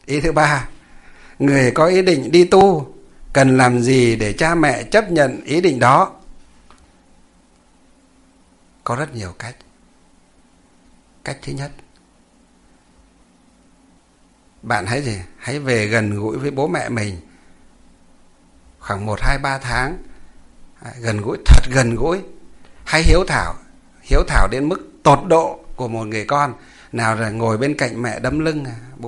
Ý thứ ba, người có ý định đi tu cần làm gì để cha mẹ chấp nhận ý định đó? Có rất nhiều cách. Cách thứ nhất, bạn hãy về gần gũi với bố mẹ mình khoảng 1, 2, 3 tháng. Gần gũi, thật gần gũi. Hãy hiếu thảo đến mức tột độ của một người con. Nào là ngồi bên cạnh mẹ đấm lưng,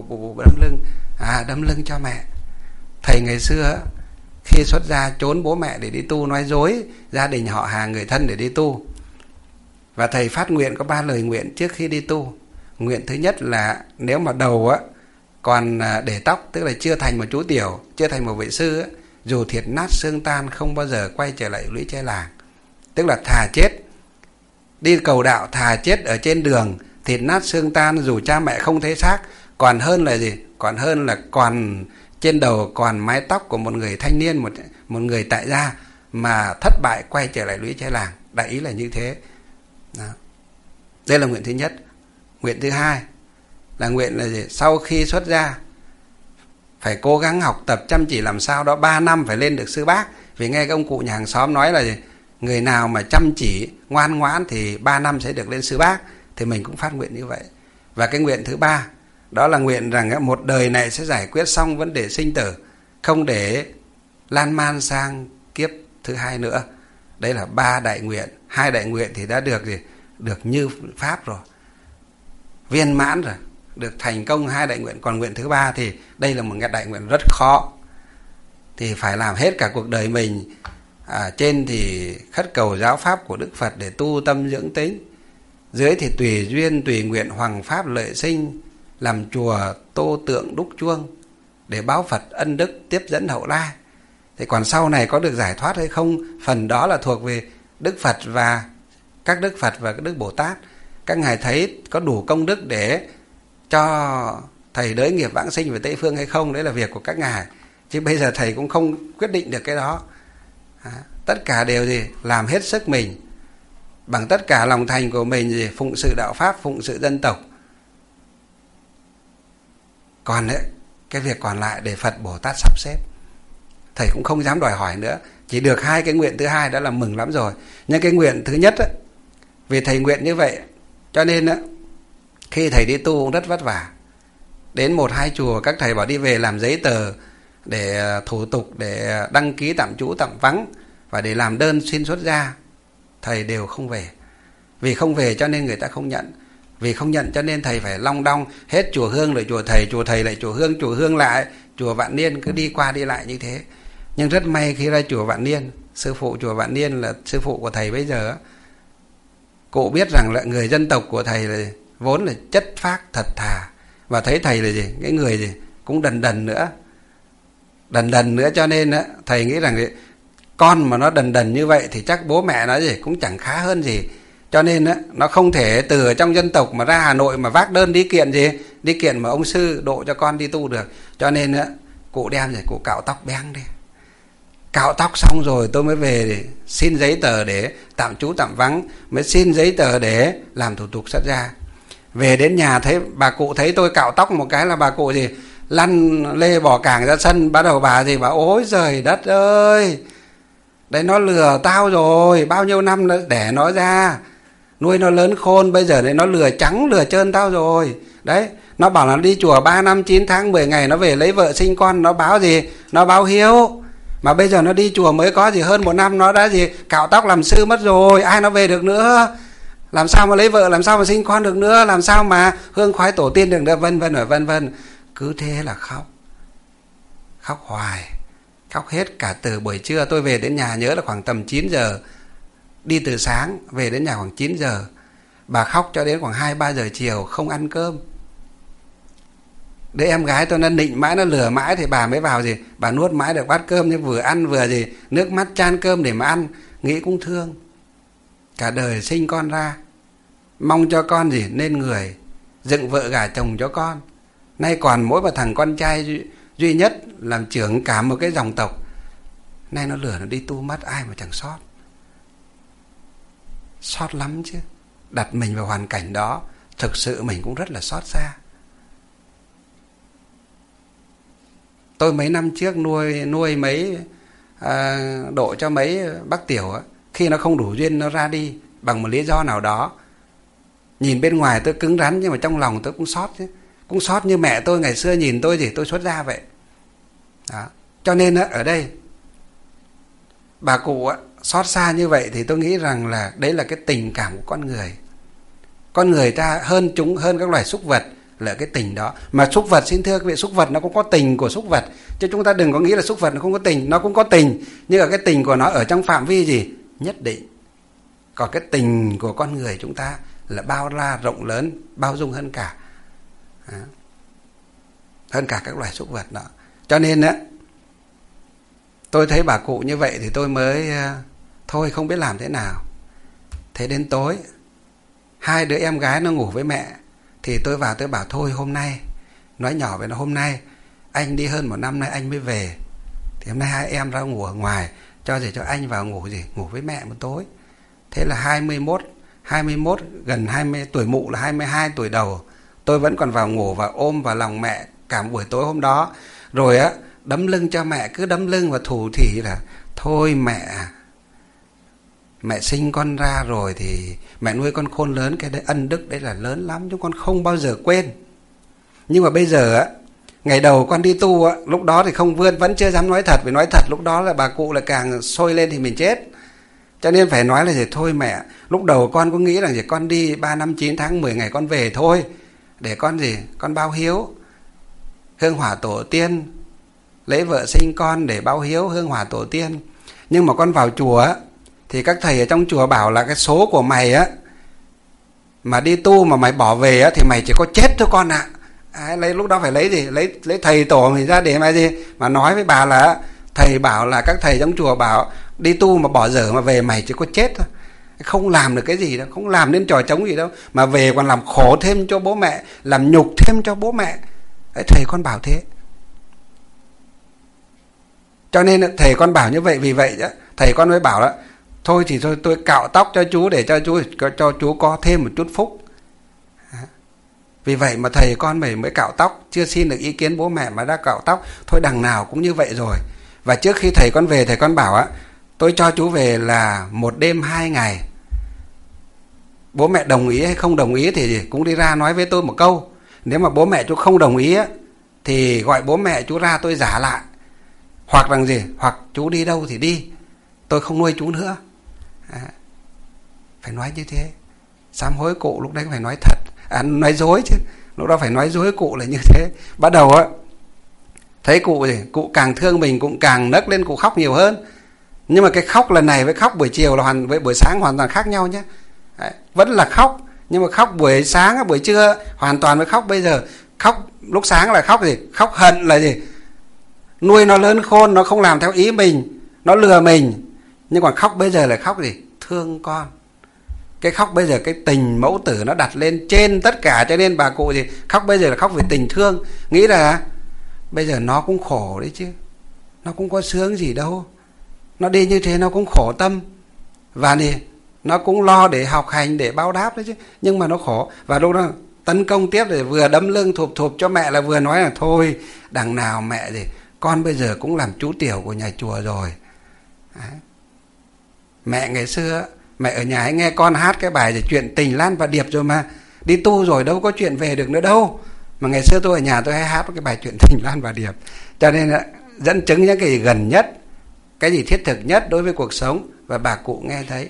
đấm lưng cho mẹ. Thầy ngày xưa khi xuất gia trốn bố mẹ để đi tu, nói dối gia đình họ hàng người thân để đi tu. Và thầy phát nguyện có 3 lời nguyện trước khi đi tu. Nguyện thứ nhất là nếu mà đầu còn để tóc, tức là chưa thành một chú tiểu, chưa thành một vị sư, dù thịt nát xương tan không bao giờ quay trở lại lũy tre làng. Tức là thà chết đi cầu đạo, thà chết ở trên đường thịt nát xương tan dù cha mẹ không thấy xác, còn hơn là gì? Còn hơn là còn trên đầu còn mái tóc của một người thanh niên, một người tại gia mà thất bại quay trở lại lũy tre làng. Đại ý là như thế. Đó. Đây là nguyện thứ nhất. Nguyện thứ hai là nguyện là gì? Sau khi xuất gia phải cố gắng học tập chăm chỉ làm sao đó 3 năm phải lên được sư bác. Vì nghe các ông cụ nhà hàng xóm nói là gì? Người nào mà chăm chỉ ngoan ngoãn thì 3 năm sẽ được lên sư bác. Thì mình cũng phát nguyện như vậy. Và cái nguyện thứ ba, đó là nguyện rằng một đời này sẽ giải quyết xong vấn đề sinh tử, không để lan man sang kiếp thứ hai nữa. Đây là 3 đại nguyện. 2 đại nguyện thì đã được gì? Được như pháp rồi, viên mãn rồi, được thành công 2 đại nguyện. Còn nguyện thứ 3 thì đây là một cái đại nguyện rất khó, thì phải làm hết cả cuộc đời mình. Trên thì khất cầu giáo pháp của Đức Phật để tu tâm dưỡng tính, dưới thì tùy duyên tùy nguyện hoằng pháp lợi sinh, làm chùa tô tượng đúc chuông để báo Phật ân đức tiếp dẫn hậu lai. Thì còn sau này có được giải thoát hay không, phần đó là thuộc về Đức Phật và các Đức Phật và các Đức Bồ Tát. Các ngài thấy có đủ công đức để cho thầy đới nghiệp vãng sinh về Tây Phương hay không, đấy là việc của các ngài, chứ bây giờ thầy cũng không quyết định được cái đó. Tất cả đều gì? Làm hết sức mình, bằng tất cả lòng thành của mình gì? Phụng sự đạo pháp, phụng sự dân tộc. Còn đấy, cái việc còn lại để Phật Bồ Tát sắp xếp. Thầy cũng không dám đòi hỏi nữa. Chỉ được 2 cái nguyện thứ hai đã là mừng lắm rồi. Nhưng cái nguyện thứ nhất vì thầy nguyện như vậy cho nên khi thầy đi tu cũng rất vất vả. Đến 1, 2 chùa các thầy bảo đi về làm giấy tờ để thủ tục, để đăng ký tạm trú tạm vắng và để làm đơn xin xuất gia, thầy đều không về. Vì không về cho nên người ta không nhận. Vì không nhận cho nên thầy phải long đong hết chùa Hương lại chùa thầy lại chùa Hương lại chùa Vạn Niên, cứ đi qua đi lại như thế. Nhưng rất may khi ra chùa Vạn Niên, sư phụ chùa Vạn Niên là sư phụ của thầy bây giờ, cụ biết rằng là người dân tộc của thầy là vốn là chất phác thật thà, và thấy thầy là gì? Cái người gì cũng đần đần nữa, cho nên thầy nghĩ rằng con mà nó đần như vậy thì chắc bố mẹ nó gì cũng chẳng khá hơn gì. Cho nên nó không thể từ ở trong dân tộc mà ra Hà Nội mà vác đơn đi kiện đi kiện mà ông sư độ cho con đi tu được. Cho nên cụ đem rồi cụ cạo tóc beng đi. Cạo tóc xong rồi tôi mới về để xin giấy tờ để tạm trú tạm vắng, mới xin giấy tờ để làm thủ tục xuất gia. Về đến nhà thấy bà cụ thấy tôi cạo tóc một cái là bà cụ gì lăn lê bỏ cảng ra sân. Bắt đầu bà gì bảo ôi giời đất ơi, đấy nó lừa tao rồi, bao nhiêu năm để nó ra nuôi nó lớn khôn, bây giờ đấy nó lừa trắng lừa trơn tao rồi. Đấy, nó bảo là đi chùa 3 năm 9 tháng 10 ngày nó về lấy vợ sinh con, nó báo gì? Nó báo hiếu. Mà bây giờ nó đi chùa mới có gì hơn 1 năm nó đã gì cạo tóc làm sư mất rồi, ai nó về được nữa, làm sao mà lấy vợ, làm sao mà sinh con được nữa, làm sao mà hương khoái tổ tiên được nữa, vân vân. Cứ thế là khóc hoài, khóc hết cả từ buổi trưa. Tôi về đến nhà nhớ là khoảng tầm 9 giờ, đi từ sáng về đến nhà khoảng 9 giờ. Bà khóc cho đến khoảng 2-3 giờ chiều không ăn cơm. Đứa em gái tôi nó nịnh mãi, nó lừa mãi thì bà mới vào gì, bà nuốt mãi được bát cơm, nhưng vừa ăn vừa gì nước mắt chan cơm để mà ăn. Nghĩ cũng thương, cả đời sinh con ra, mong cho con gì nên người, dựng vợ gả chồng cho con. Nay còn mỗi một thằng con trai duy nhất làm trưởng cả một cái dòng tộc, nay nó lừa nó đi tu mất, ai mà chẳng xót lắm chứ. Đặt mình vào hoàn cảnh đó thực sự mình cũng rất là xót xa. Tôi mấy năm trước nuôi mấy độ cho mấy bác tiểu á, khi nó không đủ duyên nó ra đi bằng một lý do nào đó. Nhìn bên ngoài tôi cứng rắn nhưng mà trong lòng tôi cũng xót chứ. Cũng xót như mẹ tôi ngày xưa nhìn tôi thì tôi xuất gia vậy. Đó. Cho nên á, ở đây bà cụ á, xót xa như vậy thì tôi nghĩ rằng là đấy là cái tình cảm của con người. Con người ta hơn các loài súc vật là cái tình đó. Mà súc vật, xin thưa quý vị, súc vật nó cũng có tình của súc vật, chứ chúng ta đừng có nghĩ là súc vật nó không có tình. Nó cũng có tình, nhưng mà cái tình của nó ở trong phạm vi gì nhất định. Còn cái tình của con người chúng ta là bao la rộng lớn, bao dung hơn cả các loài súc vật đó. Cho nên á, tôi thấy bà cụ như vậy thì tôi mới thôi không biết làm thế nào. Thế đến tối, hai đứa em gái nó ngủ với mẹ, thì tôi vào tôi bảo thôi hôm nay, nói nhỏ với nó, hôm nay anh đi hơn 1 năm nay anh mới về, thì hôm nay hai em ra ngủ ở ngoài, cho anh vào ngủ với mẹ một tối. Thế là 21 gần 20 tuổi mụ là 22 tuổi đầu, tôi vẫn còn vào ngủ và ôm vào lòng mẹ cả buổi tối hôm đó. Rồi á, đấm lưng cho mẹ, cứ đấm lưng và thủ thỉ là thôi mẹ sinh con ra rồi thì mẹ nuôi con khôn lớn, cái đấy ân đức đấy là lớn lắm, chúng con không bao giờ quên. Nhưng mà bây giờ á, ngày đầu con đi tu á, lúc đó thì không vẫn chưa dám nói thật, vì nói thật lúc đó là bà cụ là càng sôi lên thì mình chết. Cho nên phải nói là gì, thôi mẹ, lúc đầu con cũng nghĩ rằng gì con đi 3 năm 9 tháng 10 ngày con về thôi, để con báo hiếu hương hỏa tổ tiên, lấy vợ sinh con để báo hiếu hương hỏa tổ tiên. Nhưng mà con vào chùa á, thì các thầy ở trong chùa bảo là cái số của mày á, mà đi tu mà mày bỏ về á, thì mày chỉ có chết thôi con ạ. Lúc đó phải lấy gì, lấy thầy tổ mình ra để mà nói với bà là thầy bảo là các thầy trong chùa bảo đi tu mà bỏ dở mà về mày chỉ có chết thôi, không làm được cái gì đâu, không làm nên trò trống gì đâu, mà về còn làm khổ thêm cho bố mẹ, làm nhục thêm cho bố mẹ. Đấy, thầy con bảo thế. Cho nên thầy con bảo như vậy, vì vậy đó, thầy con mới bảo đó, thôi thì tôi cạo tóc cho chú để cho chú có thêm một chút phúc. Vì vậy mà thầy con mới cạo tóc, chưa xin được ý kiến bố mẹ mà đã cạo tóc. Thôi đằng nào cũng như vậy rồi. Và trước khi thầy con về, thầy con bảo á, tôi cho chú về là 1 đêm 2 ngày. Bố mẹ đồng ý hay không đồng ý thì cũng đi ra nói với tôi một câu. Nếu mà bố mẹ chú không đồng ý á, thì gọi bố mẹ chú ra tôi giả lại. Hoặc rằng hoặc chú đi đâu thì đi, tôi không nuôi chú nữa. Phải nói như thế. Sám hối cụ lúc đấy phải nói thật, nói dối chứ. Lúc đó phải nói dối cụ là như thế. Bắt đầu á, thấy cụ càng thương mình, cũng càng nấc lên, cụ khóc nhiều hơn. Nhưng mà cái khóc lần này với khóc buổi chiều là với buổi sáng hoàn toàn khác nhau nhé. Đấy, vẫn là khóc, nhưng mà khóc buổi sáng buổi trưa hoàn toàn với khóc bây giờ. Khóc lúc sáng là khóc khóc hận là nuôi nó lớn khôn, nó không làm theo ý mình, nó lừa mình. Nhưng còn khóc bây giờ là khóc thương con. Cái khóc bây giờ, cái tình mẫu tử nó đặt lên trên tất cả. Cho nên bà cụ khóc bây giờ là khóc vì tình thương. Nghĩ là bây giờ nó cũng khổ đấy chứ, nó cũng có sướng gì đâu, nó đi như thế nó cũng khổ tâm, và nó cũng lo để học hành để báo đáp đấy chứ, nhưng mà nó khổ. Và lúc đó tấn công tiếp, để vừa đấm lưng thụp cho mẹ, là vừa nói là thôi đằng nào mẹ con bây giờ cũng làm chú tiểu của nhà chùa rồi. Đấy. Mẹ ngày xưa mẹ ở nhà ấy nghe con hát cái bài chuyện tình Lan và Điệp rồi, mà đi tu rồi đâu có chuyện về được nữa đâu. Mà ngày xưa tôi ở nhà tôi hay hát cái bài chuyện tình Lan và Điệp. Cho nên dẫn chứng những cái gì gần nhất, cái gì thiết thực nhất đối với cuộc sống, và bà cụ nghe thấy.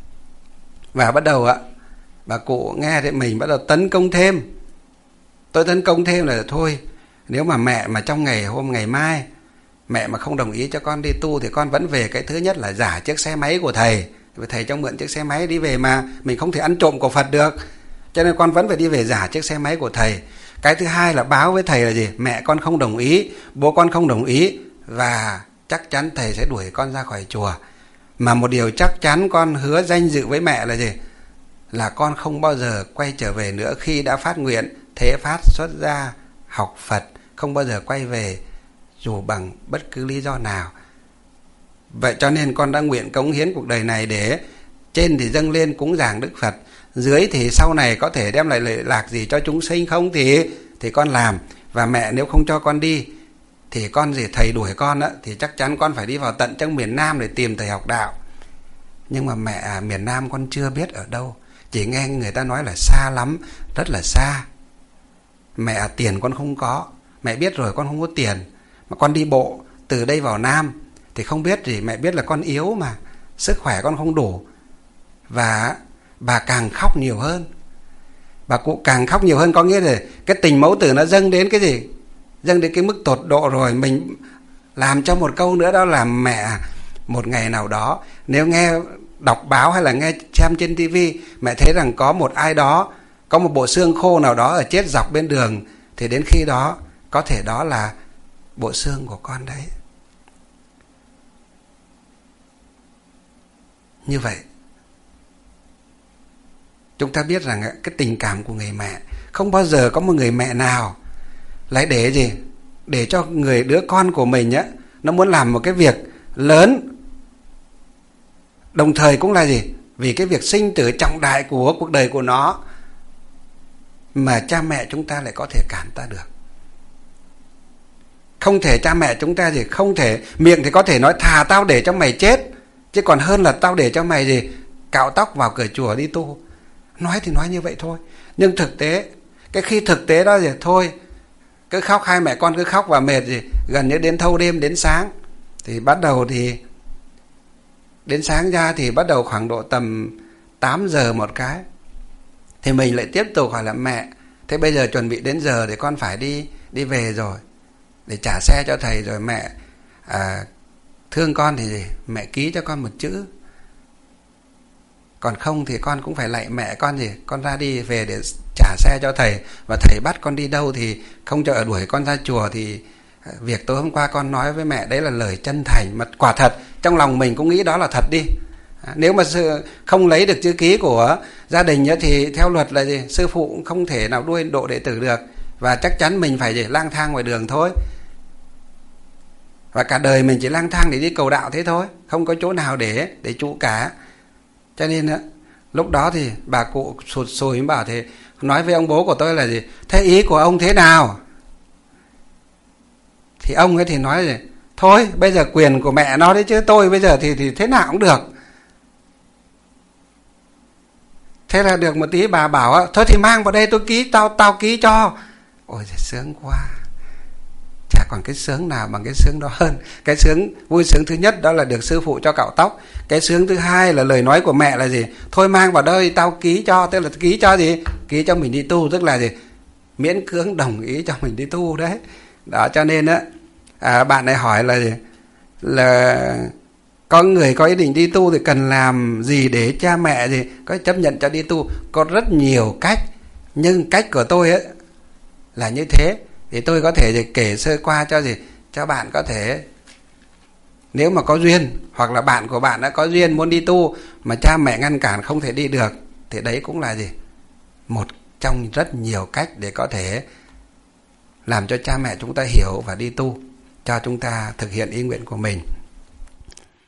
Và bắt đầu bà cụ nghe thì mình bắt đầu tấn công thêm. Tôi tấn công thêm là thôi, nếu mà mẹ mà trong ngày mai mẹ mà không đồng ý cho con đi tu, thì con vẫn về. Cái thứ nhất là giả chiếc xe máy của thầy, vì thầy cho mượn chiếc xe máy đi về, mà mình không thể ăn trộm của Phật được, cho nên con vẫn phải đi về giả chiếc xe máy của thầy. Cái thứ hai là báo với thầy là mẹ con không đồng ý, bố con không đồng ý, và chắc chắn thầy sẽ đuổi con ra khỏi chùa. Mà một điều chắc chắn con hứa danh dự với mẹ là là con không bao giờ quay trở về nữa. Khi đã phát nguyện thế phát xuất gia học Phật, không bao giờ quay về dù bằng bất cứ lý do nào. Vậy cho nên con đã nguyện cống hiến cuộc đời này để trên thì dâng lên cúng dường Đức Phật, dưới thì sau này có thể đem lại lợi lạc gì cho chúng sinh không thì con làm. Và mẹ nếu không cho con đi thì con gì thầy đuổi con á, thì chắc chắn con phải đi vào tận trong miền Nam để tìm thầy học đạo. Nhưng mà mẹ miền Nam con chưa biết ở đâu, chỉ nghe người ta nói là xa lắm, rất là xa. Mẹ tiền con không có, mẹ biết rồi con không có tiền, mà con đi bộ từ đây vào Nam thì không biết gì. Mẹ biết là con yếu mà, sức khỏe con không đủ. Và bà càng khóc nhiều hơn. Bà cụ càng khóc nhiều hơn, có nghĩa là cái tình mẫu tử nó dâng đến cái gì? Dâng đến cái mức tột độ rồi. Mình làm cho một câu nữa, đó là mẹ một ngày nào đó, nếu nghe đọc báo hay là nghe xem trên tivi, mẹ thấy rằng có một ai đó, có một bộ xương khô nào đó ở chết dọc bên đường, thì đến khi đó có thể đó là bộ xương của con đấy. Như vậy chúng ta biết rằng cái tình cảm của người mẹ, không bao giờ có một người mẹ nào lại để gì, để cho đứa con của mình á, nó muốn làm một cái việc lớn, đồng thời cũng là gì, vì cái việc sinh tử trọng đại của cuộc đời của nó, mà cha mẹ chúng ta lại có thể cản ta được. Không thể cha mẹ chúng ta gì, không thể, miệng thì có thể nói thà tao để cho mày chết, chứ còn hơn là tao để cho mày gì cạo tóc vào cửa chùa đi tu. Nói thì nói như vậy thôi, nhưng thực tế, cái khi thực tế đó gì thôi, cứ khóc, hai mẹ con cứ khóc và mệt gì, gần như đến thâu đêm đến sáng, thì bắt đầu thì đến sáng ra thì bắt đầu khoảng độ tầm 8 giờ một cái, thì mình lại tiếp tục hỏi là mẹ, thế bây giờ chuẩn bị đến giờ để con phải đi về rồi, để trả xe cho thầy rồi. Mẹ thương con thì gì, mẹ ký cho con một chữ, còn không thì con cũng phải lạy mẹ con gì, con ra đi về để trả xe cho thầy, và thầy bắt con đi đâu thì không cho đuổi con ra chùa. Thì việc tối hôm qua con nói với mẹ đấy là lời chân thành, mà quả thật trong lòng mình cũng nghĩ đó là thật đi. Nếu mà không lấy được chữ ký của gia đình thì theo luật là gì, sư phụ cũng không thể nào đuôi độ đệ tử được, và chắc chắn mình phải gì, lang thang ngoài đường thôi, và cả đời mình chỉ lang thang để đi cầu đạo thế thôi, không có chỗ nào để trụ cả. Cho nên lúc đó thì bà cụ sụt sùi bảo thì nói với ông bố của tôi là gì, thế ý của ông thế nào? Thì ông ấy thì nói gì, thôi bây giờ quyền của mẹ nó đấy chứ, tôi bây giờ thì thế nào cũng được. Thế là được một tí bà bảo thôi thì mang vào đây tôi ký, tao ký cho. Ôi giời, sướng quá. Chả còn cái sướng nào bằng cái sướng đó hơn. Cái sướng, vui sướng thứ nhất đó là được sư phụ cho cạo tóc. Cái sướng thứ hai là lời nói của mẹ là gì, thôi mang vào đây tao ký cho. Tức là ký cho gì, ký cho mình đi tu, tức là gì, miễn cưỡng đồng ý cho mình đi tu đấy. Đó, cho nên bạn này hỏi là gì, là có người có ý định đi tu thì cần làm gì để cha mẹ gì có chấp nhận cho đi tu. Có rất nhiều cách, nhưng cách của tôi là như thế. Thì tôi có thể kể sơ qua cho bạn có thể, nếu mà có duyên, hoặc là bạn của bạn đã có duyên muốn đi tu mà cha mẹ ngăn cản không thể đi được, thì đấy cũng là gì, một trong rất nhiều cách để có thể làm cho cha mẹ chúng ta hiểu và đi tu, cho chúng ta thực hiện ý nguyện của mình.